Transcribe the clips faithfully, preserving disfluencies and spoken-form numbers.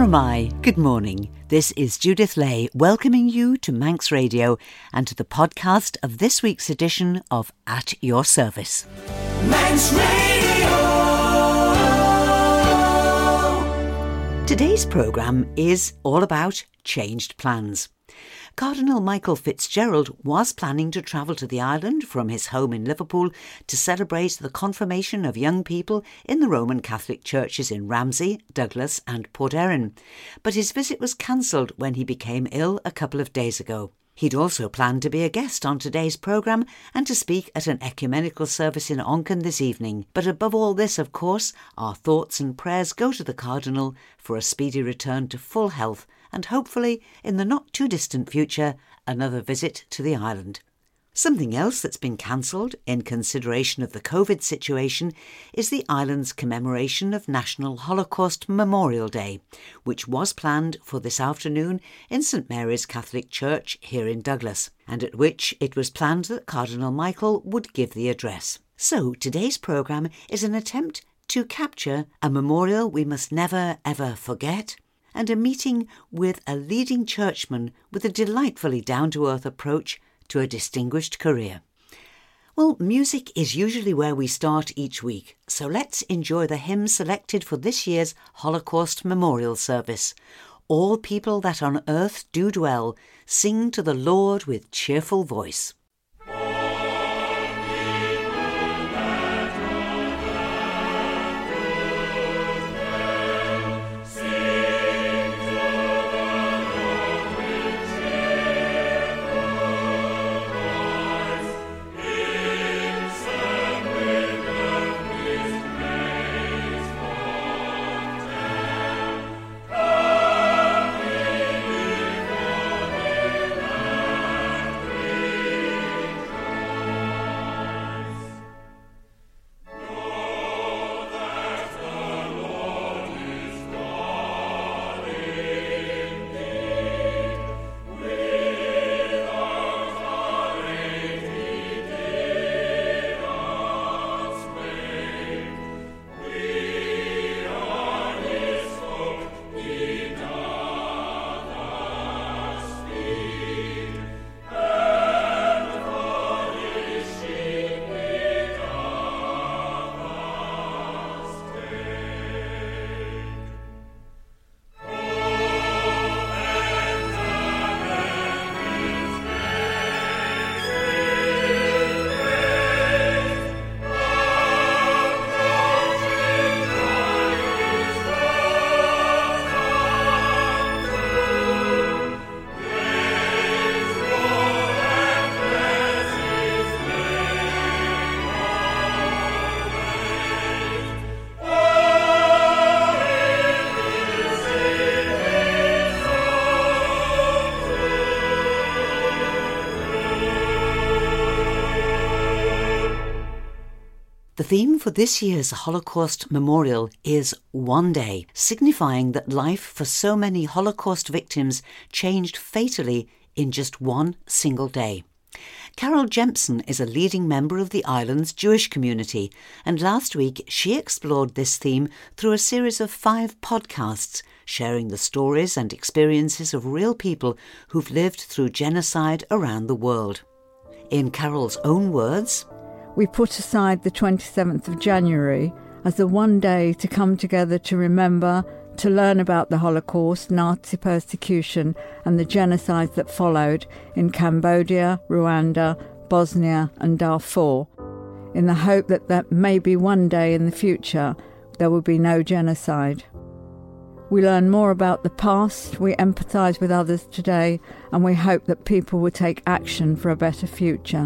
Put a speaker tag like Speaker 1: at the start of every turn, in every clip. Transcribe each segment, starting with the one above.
Speaker 1: Laramai, good morning. This is Judith Lay welcoming you to Manx Radio and to the podcast of this week's edition of At Your Service. Manx Radio! Today's programme is all about changed plans. Cardinal Michael Fitzgerald was planning to travel to the island from his home in Liverpool to celebrate the confirmation of young people in the Roman Catholic churches in Ramsey, Douglas and Port Erin. But his visit was cancelled when he became ill a couple of days ago. He'd also planned to be a guest on today's programme and to speak at an ecumenical service in Onken this evening. But above all this, of course, our thoughts and prayers go to the Cardinal for a speedy return to full health and hopefully, in the not-too-distant future, another visit to the island. Something else that's been cancelled in consideration of the COVID situation is the island's commemoration of National Holocaust Memorial Day, which was planned for this afternoon in St Mary's Catholic Church here in Douglas, and at which it was planned that Cardinal Michael would give the address. So today's programme is an attempt to capture a memorial we must never ever forget, and a meeting with a leading churchman with a delightfully down-to-earth approach to a distinguished career. Well, music is usually where we start each week, so let's enjoy the hymn selected for this year's Holocaust Memorial Service. All people that on earth do dwell, sing to the Lord with cheerful voice. The theme for this year's Holocaust Memorial is One Day, signifying that life for so many Holocaust victims changed fatally in just one single day. Carol Jempson is a leading member of the island's Jewish community, and last week she explored this theme through a series of five podcasts, sharing the stories and experiences of real people who've lived through genocide around the world. In Carol's own words,
Speaker 2: "We put aside the twenty-seventh of January as the one day to come together to remember, to learn about the Holocaust, Nazi persecution and the genocides that followed in Cambodia, Rwanda, Bosnia and Darfur, in the hope that, that maybe one day in the future there will be no genocide. We learn more about the past, we empathise with others today, and we hope that people will take action for a better future."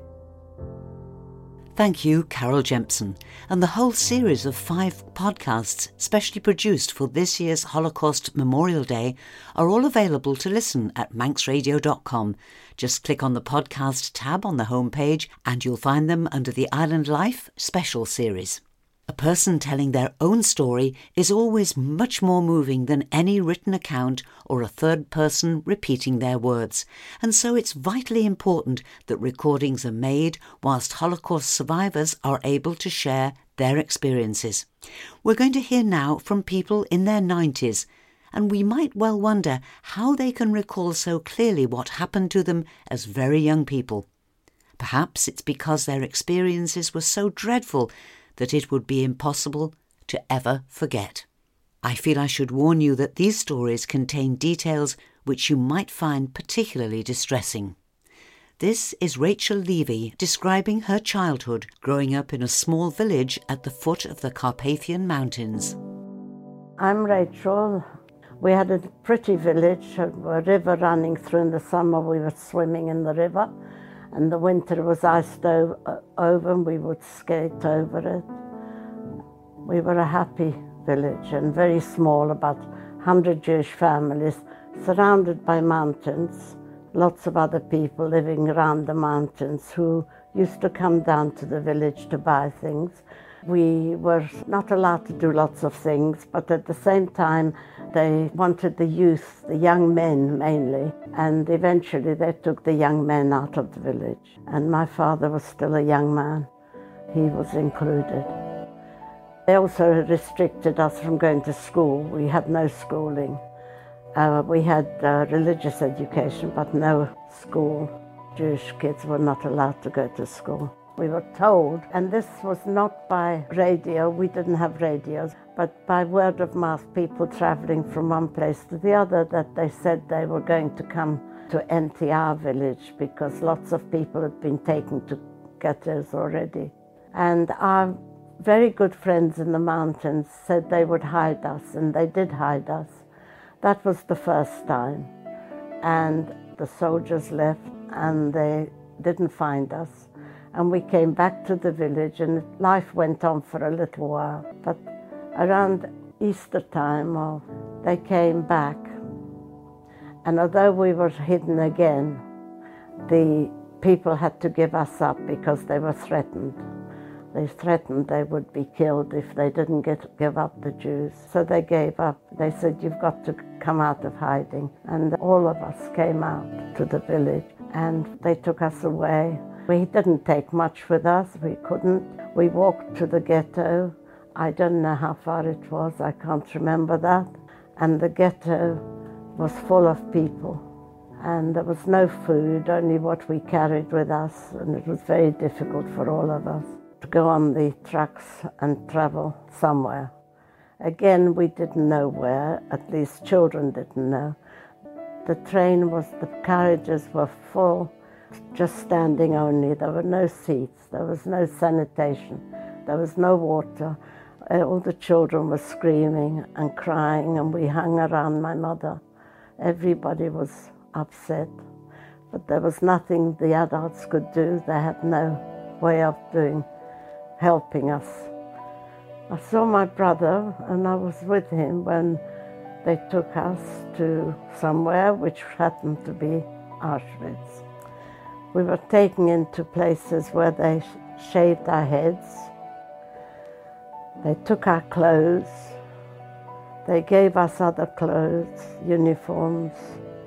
Speaker 1: Thank you, Carol Jempson, and the whole series of five podcasts specially produced for this year's Holocaust Memorial Day are all available to listen at manx radio dot com. Just click on the podcast tab on the homepage and you'll find them under the Island Life Special Series. A person telling their own story is always much more moving than any written account or a third person repeating their words, and so it's vitally important that recordings are made whilst Holocaust survivors are able to share their experiences. We're going to hear now from people in their nineties, and we might well wonder how they can recall so clearly what happened to them as very young people. Perhaps it's because their experiences were so dreadful that it would be impossible to ever forget. I feel I should warn you that these stories contain details which you might find particularly distressing. This is Rachel Levy describing her childhood growing up in a small village at the foot of the Carpathian Mountains.
Speaker 3: I'm Rachel. We had a pretty village, a river running through. In the summer we were swimming in the river, and the winter was iced over and we would skate over it. We were a happy village and very small, about one hundred Jewish families, surrounded by mountains, lots of other people living around the mountains who used to come down to the village to buy things. We were not allowed to do lots of things, but at the same time they wanted the youth, the young men mainly, and eventually they took the young men out of the village. And my father was still a young man. He was included. They also restricted us from going to school. We had no schooling. Uh, we had uh, religious education, but no school. Jewish kids were not allowed to go to school. We were told, and this was not by radio, we didn't have radios, but by word of mouth, people traveling from one place to the other, that they said they were going to come to empty our village because lots of people had been taken to ghettos already. And our very good friends in the mountains said they would hide us, and they did hide us. That was the first time. And the soldiers left and they didn't find us. And we came back to the village and life went on for a little while. But around Easter time, or they came back. And although we were hidden again, the people had to give us up because they were threatened. They threatened they would be killed if they didn't get, give up the Jews. So they gave up. They said, you've got to come out of hiding. And all of us came out to the village and they took us away. We didn't take much with us, we couldn't. We walked to the ghetto. I don't know how far it was, I can't remember that. And the ghetto was full of people. And there was no food, only what we carried with us. And it was very difficult for all of us to go on the trucks and travel somewhere. Again, we didn't know where, at least children didn't know. The train was, the carriages were full, just standing only. There were no seats, there was no sanitation, there was no water. All the children were screaming and crying, and we hung around my mother. Everybody was upset, but there was nothing the adults could do. They had no way of doing, helping us. I saw my brother, and I was with him when they took us to somewhere which happened to be Auschwitz. We were taken into places where they shaved our heads. They took our clothes. They gave us other clothes, uniforms.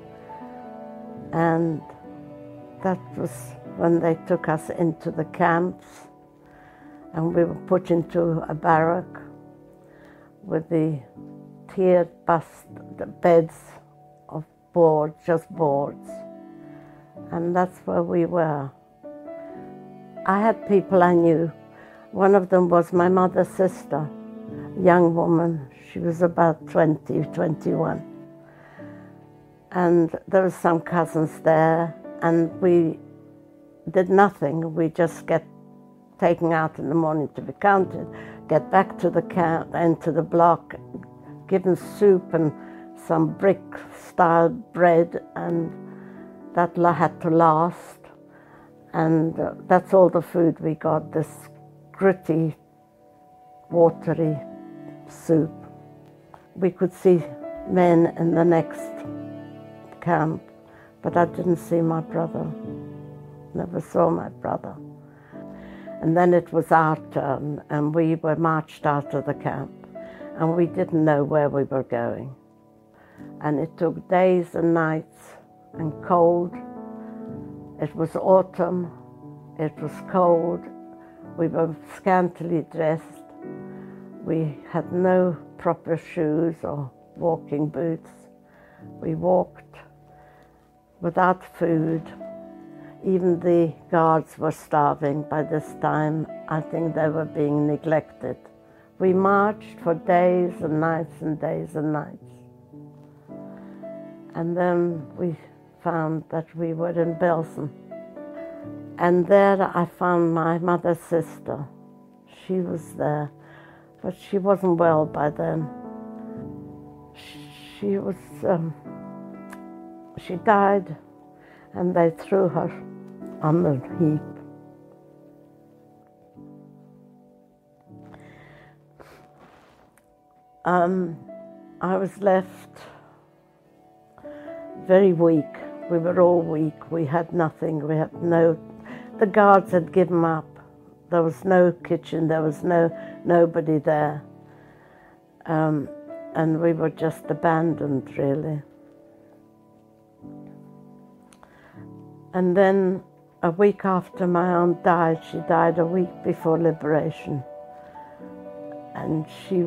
Speaker 3: And that was when they took us into the camps. And we were put into a barrack with the tiered bust, the beds of boards, just boards. And that's where we were. I had people I knew. One of them was my mother's sister, a young woman. She was about twenty, twenty-one. And there were some cousins there, and we did nothing. We just get taken out in the morning to be counted, get back to the camp, into the block, given soup and some brick-style bread, and that had to last, and uh, that's all the food we got, this gritty, watery soup. We could see men in the next camp, but I didn't see my brother, never saw my brother. And then it was our turn, and we were marched out of the camp, and we didn't know where we were going. And it took days and nights, and cold. It was autumn, it was cold, we were scantily dressed, we had no proper shoes or walking boots. We walked without food. Even the guards were starving by this time. I think they were being neglected. We marched for days and nights and days and nights. And then we found that we were in Belsen. And there I found my mother's sister. She was there, but she wasn't well by then. She was, um, she died, and they threw her on the heap. Um, I was left very weak. We were all weak. We had nothing. We had no, the guards had given up. There was no kitchen. There was no nobody there. Um, and we were just abandoned, really. And then a week after my aunt died, she died a week before liberation. And she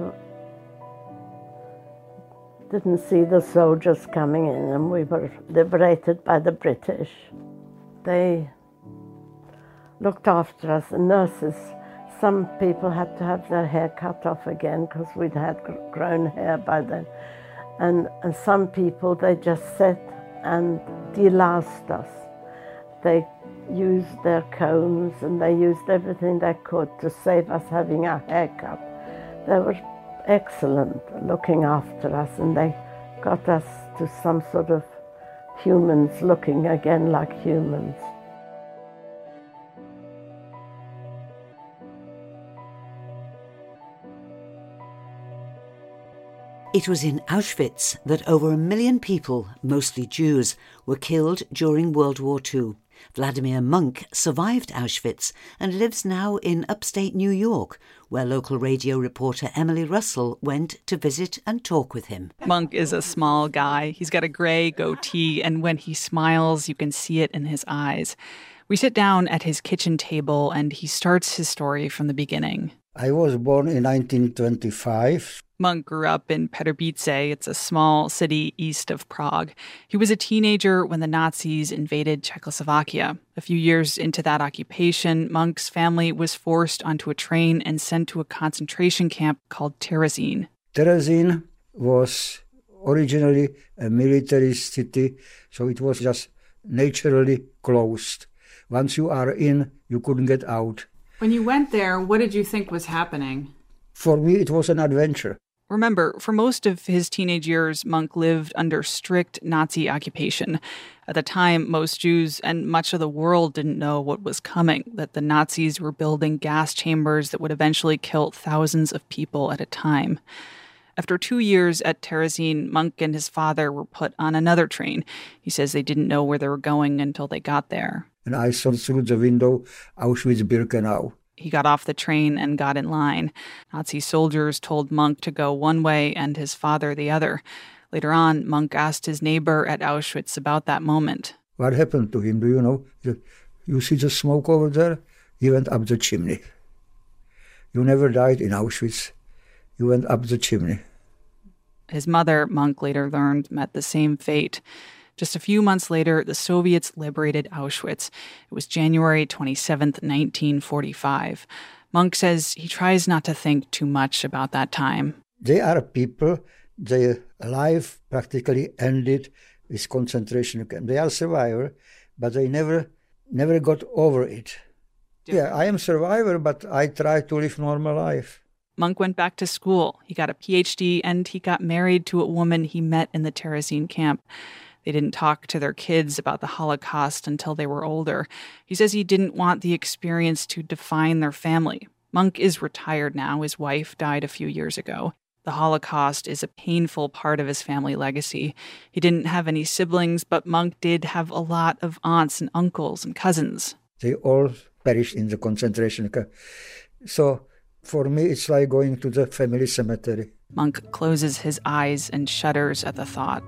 Speaker 3: didn't see the soldiers coming in, and we were liberated by the British. They looked after us, the nurses. Some people had to have their hair cut off again because we'd had grown hair by then. And, and some people, they just sat and deloused us. They used their combs and they used everything they could to save us having our hair cut. They were excellent looking after us, and they got us to some sort of humans, looking again like humans.
Speaker 1: It was in Auschwitz that over a million people, mostly Jews, were killed during World War Two. Vladimir Monk survived Auschwitz and lives now in upstate New York, where local radio reporter Emily Russell went to visit and talk with him.
Speaker 4: Monk is a small guy. He's got a gray goatee, and when he smiles, you can see it in his eyes. We sit down at his kitchen table, and he starts his story from the beginning.
Speaker 5: I was born in nineteen twenty-five.
Speaker 4: Monk grew up in Pardubice. It's a small city east of Prague. He was a teenager when the Nazis invaded Czechoslovakia. A few years into that occupation, Monk's family was forced onto a train and sent to a concentration camp called Terezin.
Speaker 5: Terezin was originally a military city, so it was just naturally closed. Once you are in, you couldn't get out.
Speaker 4: When you went there, what did you think was happening?
Speaker 5: For me, it was an adventure.
Speaker 4: Remember, for most of his teenage years, Monk lived under strict Nazi occupation. At the time, most Jews and much of the world didn't know what was coming, that the Nazis were building gas chambers that would eventually kill thousands of people at a time. After two years at Terezin, Monk and his father were put on another train. He says they didn't know where they were going until they got there.
Speaker 5: And I saw through the window Auschwitz-Birkenau.
Speaker 4: He got off the train and got in line. Nazi soldiers told Monk to go one way and his father the other. Later on, Monk asked his neighbor at Auschwitz about that moment.
Speaker 5: What happened to him, do you know? You see the smoke over there? He went up the chimney. You never died in Auschwitz. You went up the chimney.
Speaker 4: His mother, Monk later learned, met the same fate. Just a few months later, the Soviets liberated Auschwitz. It was January twenty-seventh, nineteen forty-five. Monk says he tries not to think too much about that time.
Speaker 5: They are people, their life practically ended with concentration camp. They are survivors, but they never never got over it. Yeah, I am a survivor, but I try to live normal life.
Speaker 4: Monk went back to school. He got a P H D, and he got married to a woman he met in the Terezin camp. They didn't talk to their kids about the Holocaust until they were older. He says he didn't want the experience to define their family. Monk is retired now. His wife died a few years ago. The Holocaust is a painful part of his family legacy. He didn't have any siblings, but Monk did have a lot of aunts and uncles and cousins.
Speaker 5: They all perished in the concentration camp. So for me, it's like going to the family cemetery.
Speaker 4: Monk closes his eyes and shudders at the thought.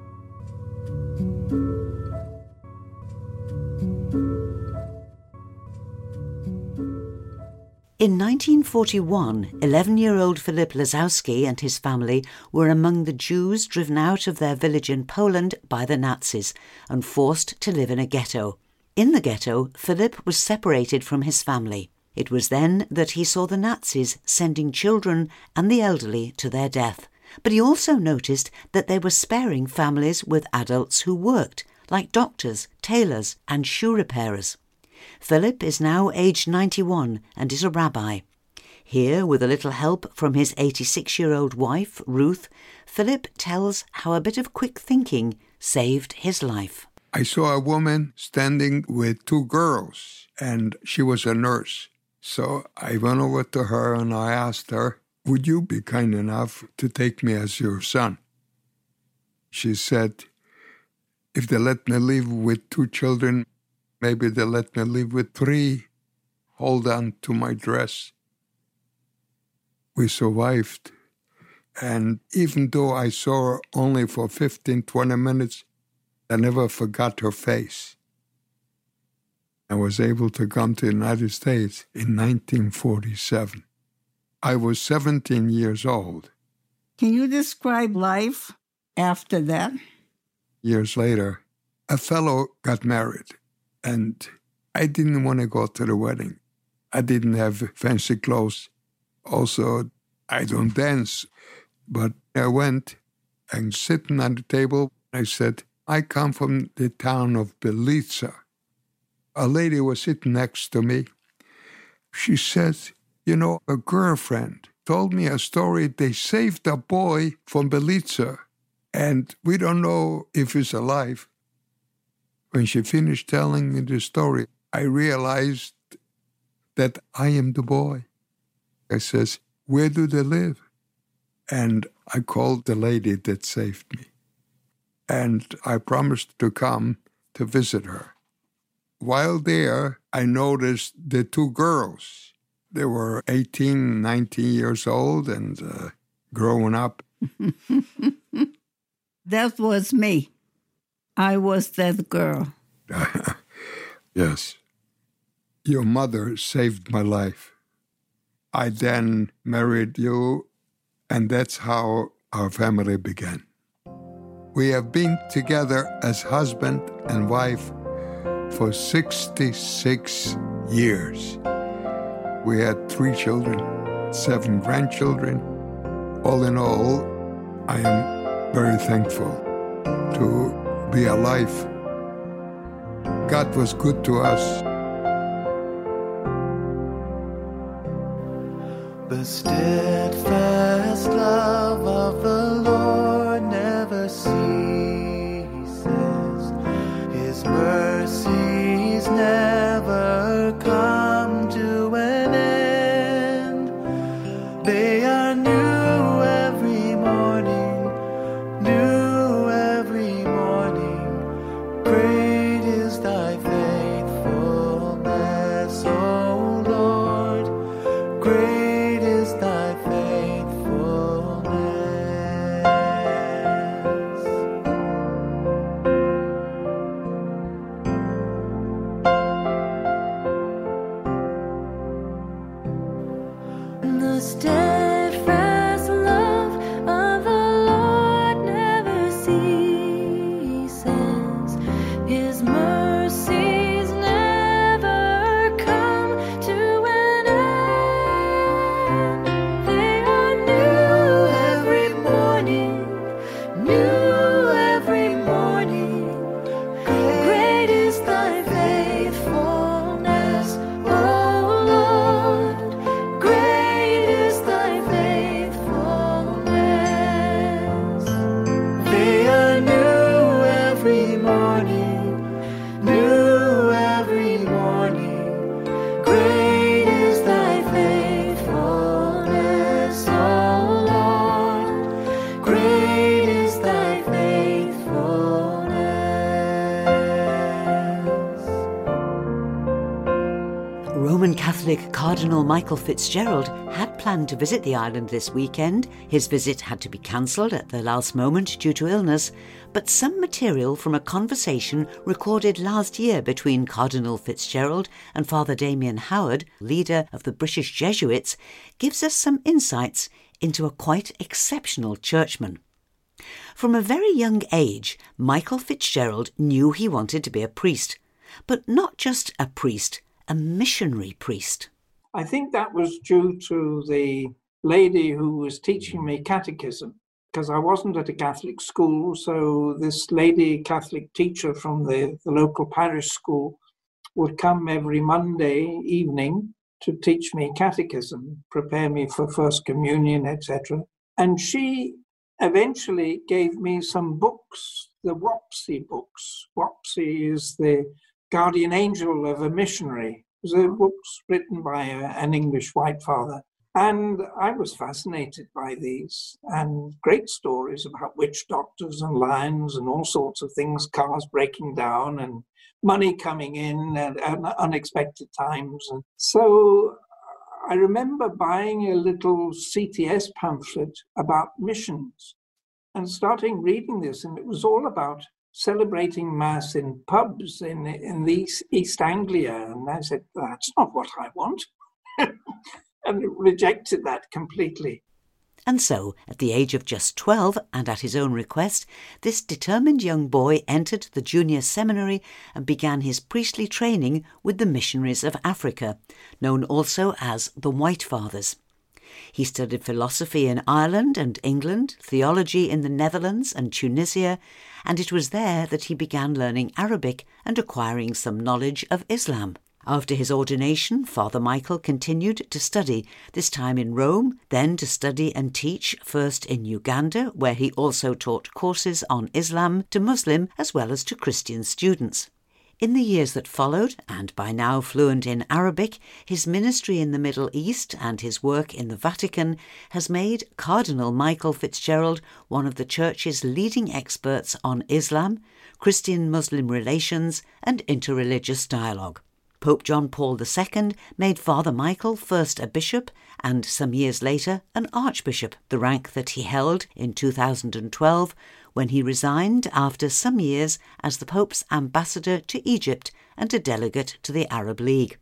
Speaker 1: In nineteen forty-one, eleven-year-old Philip Lazowski and his family were among the Jews driven out of their village in Poland by the Nazis and forced to live in a ghetto. In the ghetto, Philip was separated from his family. It was then that he saw the Nazis sending children and the elderly to their death. But he also noticed that they were sparing families with adults who worked, like doctors, tailors and shoe repairers. Philip is now aged ninety-one and is a rabbi. Here, with a little help from his eighty-six-year-old wife, Ruth, Philip tells how a bit of quick thinking saved his life.
Speaker 6: I saw a woman standing with two girls, and she was a nurse. So I went over to her and I asked her, would you be kind enough to take me as your son? She said, if they let me live with two children, maybe they let me live with three. Hold on to my dress. We survived. And even though I saw her only for fifteen, twenty minutes, I never forgot her face. I was able to come to the United States in nineteen forty-seven. I was seventeen years old.
Speaker 7: Can you describe life after that?
Speaker 6: Years later, a fellow got married, and I didn't want to go to the wedding. I didn't have fancy clothes. Also, I don't dance. But I went and sitting on the table, I said, I come from the town of Belica. A lady was sitting next to me. She said, you know, a girlfriend told me a story. They saved a boy from Belica, and we don't know if he's alive. When she finished telling me the story, I realized that I am the boy. I says, where do they live? And I called the lady that saved me. And I promised to come to visit her. While there, I noticed the two girls. They were eighteen, nineteen years old and uh, growing up.
Speaker 7: That was me. I was that girl.
Speaker 6: Yes. Your mother saved my life. I then married you, and that's how our family began. We have been together as husband and wife for sixty-six years. We had three children, seven grandchildren. All in all, I am very thankful to be alive. God was good to us.
Speaker 8: The steadfast love of the Lord never ceases. His mercies never come to an end. They are new every morning, new every morning. Great is thy faithfulness, O Lord. Great Great is thy faithfulness.
Speaker 1: Catholic Cardinal Michael Fitzgerald had planned to visit the island this weekend. His visit had to be cancelled at the last moment due to illness, but some material from a conversation recorded last year between Cardinal Fitzgerald and Father Damien Howard, leader of the British Jesuits, gives us some insights into a quite exceptional churchman. From a very young age, Michael Fitzgerald knew he wanted to be a priest, but not just a priest, a missionary priest.
Speaker 9: I think that was due to the lady who was teaching me catechism, because I wasn't at a Catholic school, so this lady Catholic teacher from the, the local parish school would come every Monday evening to teach me catechism, prepare me for First Communion, et cetera. And she eventually gave me some books, the WOPSI books. WOPSI is the guardian angel of a missionary. It was a books written by a, an English white father. And I was fascinated by these, and great stories about witch doctors and lions and all sorts of things, cars breaking down and money coming in at, at unexpected times. And so I remember buying a little C T S pamphlet about missions and starting reading this, and it was all about celebrating Mass in pubs in, in the East, East Anglia. And I said, that's not what I want. And rejected that completely.
Speaker 1: And so, at the age of just twelve, and at his own request, this determined young boy entered the junior seminary and began his priestly training with the Missionaries of Africa, known also as the White Fathers. He studied philosophy in Ireland and England, theology in the Netherlands and Tunisia, and it was there that he began learning Arabic and acquiring some knowledge of Islam. After his ordination, Father Michael continued to study, this time in Rome, then to study and teach, first in Uganda, where he also taught courses on Islam to Muslim as well as to Christian students. In the years that followed, and by now fluent in Arabic, his ministry in the Middle East and his work in the Vatican has made Cardinal Michael Fitzgerald one of the Church's leading experts on Islam, Christian-Muslim relations and interreligious dialogue. Pope John Paul the Second made Father Michael first a bishop and, some years later, an archbishop, the rank that he held in two thousand twelve when he resigned after some years as the Pope's ambassador to Egypt and a delegate to the Arab League.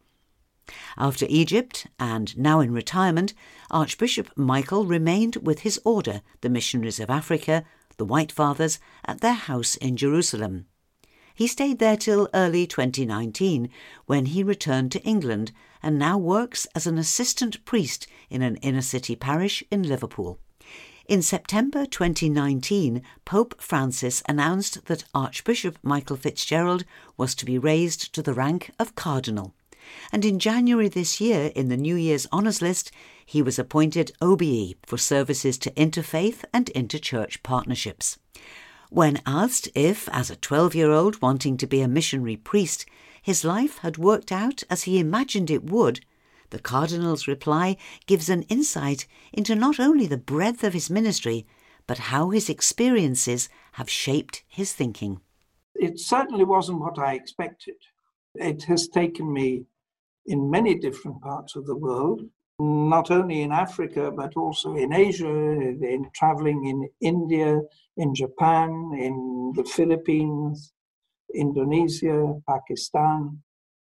Speaker 1: After Egypt, and now in retirement, Archbishop Michael remained with his order, the Missionaries of Africa, the White Fathers, at their house in Jerusalem. He stayed there till early twenty nineteen, when he returned to England and now works as an assistant priest in an inner-city parish in Liverpool. In September twenty nineteen, Pope Francis announced that Archbishop Michael Fitzgerald was to be raised to the rank of cardinal. And in January this year, in the New Year's Honours List, he was appointed O B E for services to interfaith and interchurch partnerships. When asked if, as a twelve-year-old wanting to be a missionary priest, his life had worked out as he imagined it would, the Cardinal's reply gives an insight into not only the breadth of his ministry, but how his experiences have shaped his thinking.
Speaker 9: It certainly wasn't what I expected. It has taken me in many different parts of the world, not only in Africa, but also in Asia, in traveling in India, in Japan, in the Philippines, Indonesia, Pakistan.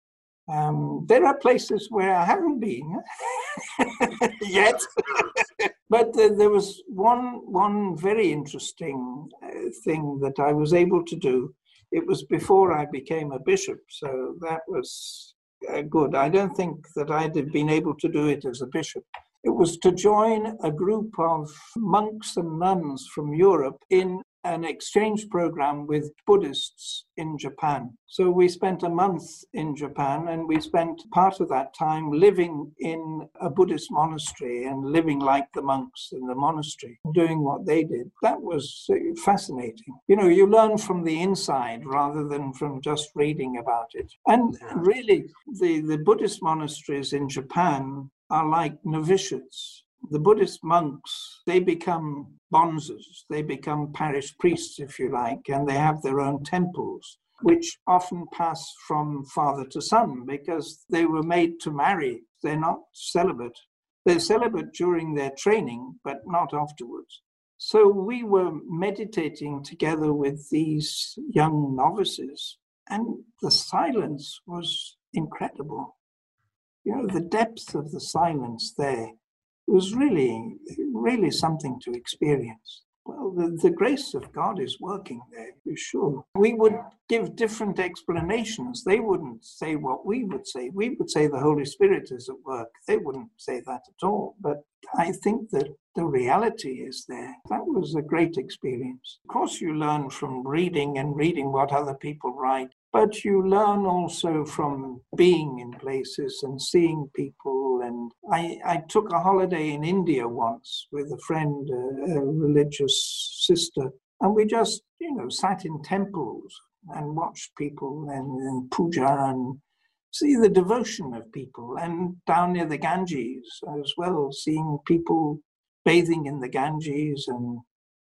Speaker 9: Um, there are places where I haven't been yet, but uh, there was one one very interesting uh, thing that I was able to do. It was before I became a bishop, so that was uh, good. I don't think that I'd have been able to do it as a bishop. It was to join a group of monks and nuns from Europe in an exchange program with Buddhists in Japan. So we spent a month in Japan, and we spent part of that time living in a Buddhist monastery and living like the monks in the monastery, doing what they did. That was fascinating. You know, you learn from the inside rather than from just reading about it. And really, the, the Buddhist monasteries in Japan are like novitiates. The Buddhist monks, they become bonzes, they become parish priests, if you like, and they have their own temples. which often pass from father to son because they were made to marry. They're not celibate. They're celibate during their training, but not afterwards. So we were meditating together with these young novices, and the silence was incredible. You know, the depth of the silence there was really, really something to experience. Well, the, the grace of God is working there, for sure. We would give different explanations. They wouldn't say what we would say. We would say the Holy Spirit is at work. They wouldn't say that at all. But I think that the reality is there. That was a great experience. Of course, you learn from reading and reading what other people write, but you learn also from being in places and seeing people. And I, I took a holiday in India once with a friend, a, a religious sister, and we just, you know, sat in temples and watched people and, and puja and see the devotion of people. And down near the Ganges as well, seeing people bathing in the Ganges and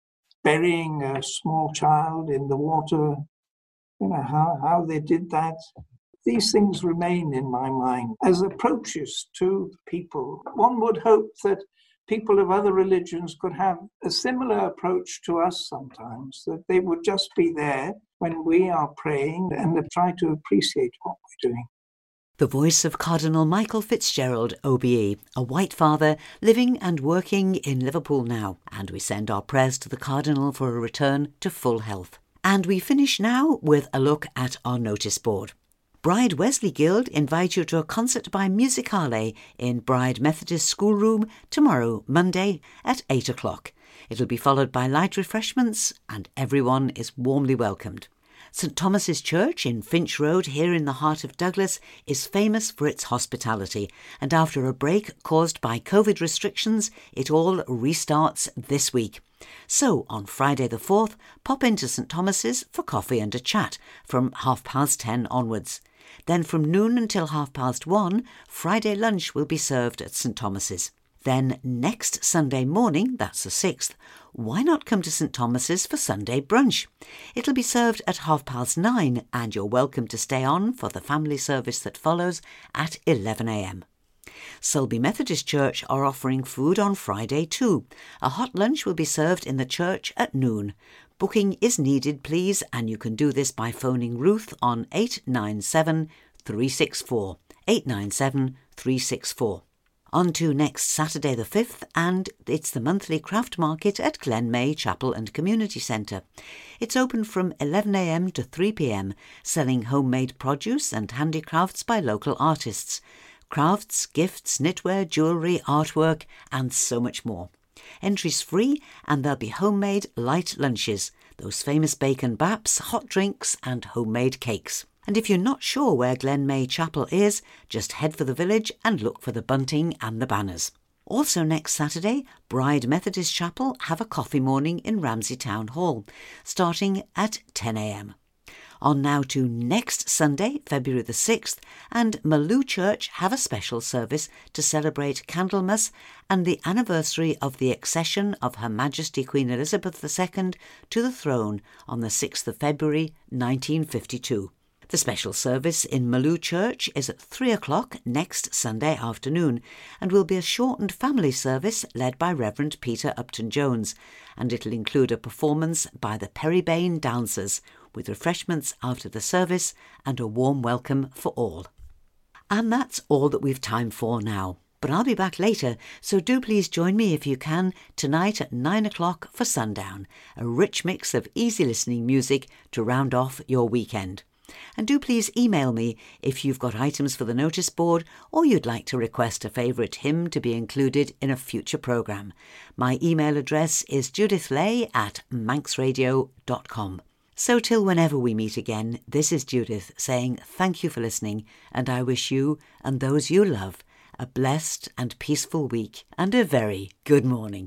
Speaker 9: burying a small child in the water. You know, how, how they did that. These things remain in my mind as approaches to people. One would hope that people of other religions could have a similar approach to us sometimes, that they would just be there when we are praying and try to appreciate what we're doing.
Speaker 1: The voice of Cardinal Michael Fitzgerald, O B E, a white father living and working in Liverpool now, and we send our prayers to the Cardinal for a return to full health. And we finish now with a look at our notice board. Bride Wesley Guild invite you to a concert by Musicale in Bride Methodist Schoolroom tomorrow, Monday, at eight o'clock. It'll be followed by light refreshments and everyone is warmly welcomed. St Thomas's Church in Finch Road here in the heart of Douglas is famous for its hospitality, and after a break caused by COVID restrictions, it all restarts this week. So on Friday the fourth, pop into St Thomas's for coffee and a chat from half past ten onwards. Then from noon until half past one, Friday lunch will be served at St Thomas's. Then next Sunday morning, that's the sixth, why not come to St Thomas's for Sunday brunch? It'll be served at half past nine and you're welcome to stay on for the family service that follows at eleven a m. Sulby Methodist Church are offering food on Friday too. A hot lunch will be served in the church at noon. Booking is needed, please, and you can do this by phoning Ruth on eight nine seven, three six four, eight nine seven, three six four. On to next Saturday the fifth, and it's the monthly craft market at Glenmay Chapel and Community Centre. It's open from eleven a m to three p m, selling homemade produce and handicrafts by local artists. Crafts, gifts, knitwear, jewellery, artwork, and so much more. Entry's free, and there'll be homemade light lunches, those famous bacon baps, hot drinks, and homemade cakes. And if you're not sure where Glenmay Chapel is, just head for the village and look for the bunting and the banners. Also next Saturday, Bride Methodist Chapel have a coffee morning in Ramsey Town Hall, starting at ten a m. On now to next Sunday, February the sixth, and Maloo Church have a special service to celebrate Candlemas and the anniversary of the accession of Her Majesty Queen Elizabeth the Second to the throne on the sixth of February nineteen fifty-two. The special service in Maloo Church is at three o'clock next Sunday afternoon and will be a shortened family service led by Reverend Peter Upton-Jones, and it'll include a performance by the Perrybane Dancers, with refreshments after the service and a warm welcome for all. And that's all that we've time for now. But I'll be back later, so do please join me if you can tonight at nine o'clock for Sundown, a rich mix of easy listening music to round off your weekend. And do please email me if you've got items for the notice board or you'd like to request a favourite hymn to be included in a future programme. My email address is judithlay at manxradio dot com. So till whenever we meet again, this is Judith saying thank you for listening, and I wish you and those you love a blessed and peaceful week and a very good morning.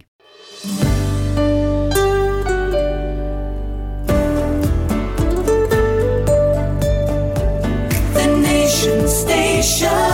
Speaker 8: The Nation Station.